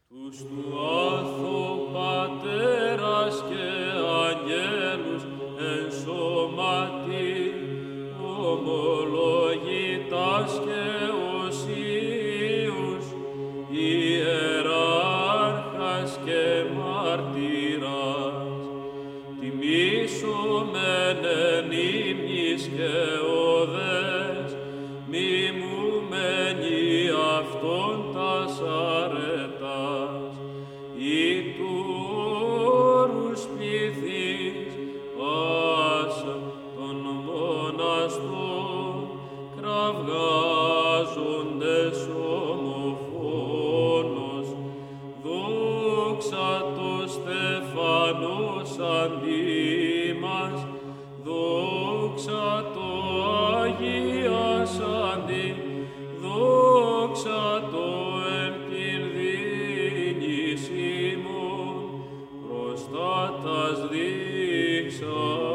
Τους του Άθου Πατέρας και αγγέλους εν σώματι ομολογητάς και οσίους ιεράρχας και μάρτυρας τιμήσομεν εν ύμνης και οδές μιμούμενοι αυτόν τας αρετάς ή του όρους πληθείς πάσα των μοναστών κραυγάζοντες ομοφόνος δόξα το Στεφανός αντί μας δόξα το αγιάσαντι δόξα το εμπτυρδίνης ημών προστάτας δείξα.